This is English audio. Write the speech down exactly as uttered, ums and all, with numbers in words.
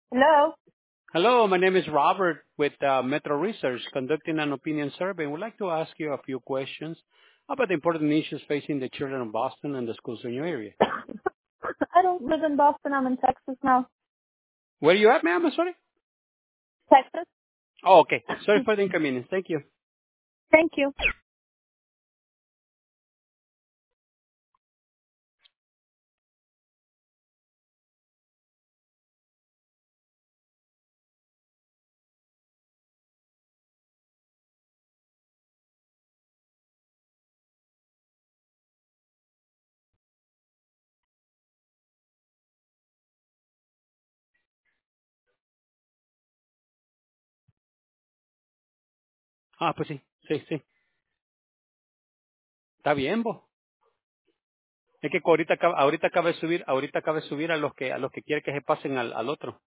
Hello. Hello, my name is Robert with uh, Metro Research, conducting an opinion survey. We'd like to ask you a few questions about the important issues facing the children of Boston and the schools in your area. I don't live in Boston. I'm in Texas now. Where are you at, ma'am? I'm sorry? Texas? Oh, okay. Sorry for the inconvenience. Thank you. Thank you. Ah, pues sí, sí, sí. Está bien, vos. Es que ahorita acaba, ahorita acaba de subir, ahorita acaba de subir a los que a los que quiere que se pasen al, al otro.